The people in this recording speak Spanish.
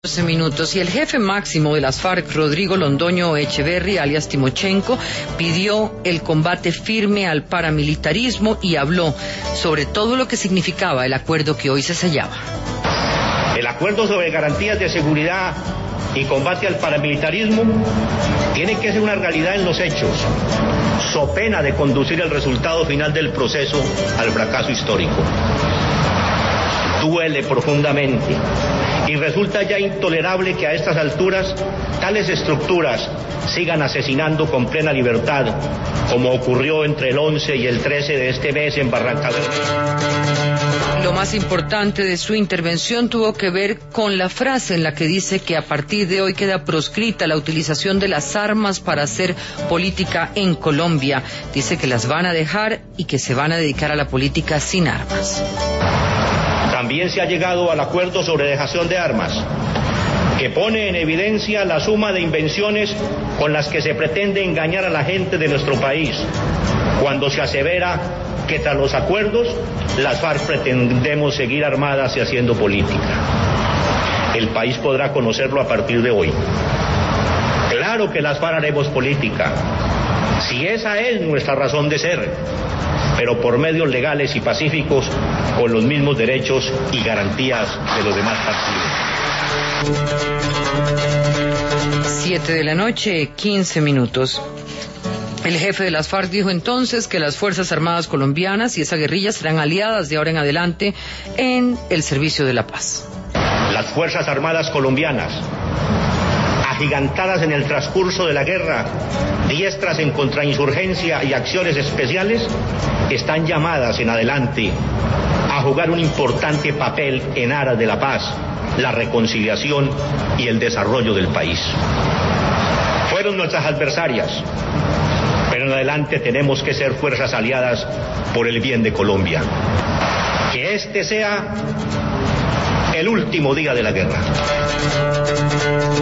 12 minutos. Y el jefe máximo de las FARC, Rodrigo Londoño Echeverri, alias Timochenko, pidió el combate firme al paramilitarismo y habló sobre todo lo que significaba el acuerdo que hoy se sellaba. El acuerdo sobre garantías de seguridad y combate al paramilitarismo tiene que ser una realidad en los hechos, so pena de conducir el resultado final del proceso al fracaso histórico. Duele profundamente y resulta ya intolerable que a estas alturas tales estructuras sigan asesinando con plena libertad, como ocurrió entre el 11 y el 13 de este mes en Barrancabermeja. Lo más importante de su intervención tuvo que ver con la frase en la que dice que a partir de hoy queda proscrita la utilización de las armas para hacer política en Colombia. Dice que las van a dejar y que se van a dedicar a la política sin armas. También se ha llegado al acuerdo sobre dejación de armas, que pone en evidencia la suma de invenciones con las que se pretende engañar a la gente de nuestro país, cuando se asevera que tras los acuerdos las FARC pretendemos seguir armadas y haciendo política. El país podrá conocerlo a partir de hoy. Claro que las FARC haremos política, si esa es nuestra razón de ser, pero por medios legales y pacíficos, con los mismos derechos y garantías de los demás partidos. 7:15 p.m. El jefe de las FARC dijo entonces que las Fuerzas Armadas colombianas y esa guerrilla serán aliadas de ahora en adelante en el servicio de la paz. Las Fuerzas Armadas colombianas, agigantadas en el transcurso de la guerra, diestras en contrainsurgencia y acciones especiales, están llamadas en adelante a jugar un importante papel en aras de la paz, la reconciliación y el desarrollo del país. Fueron nuestras adversarias, pero en adelante tenemos que ser fuerzas aliadas por el bien de Colombia. Que este sea el último día de la guerra.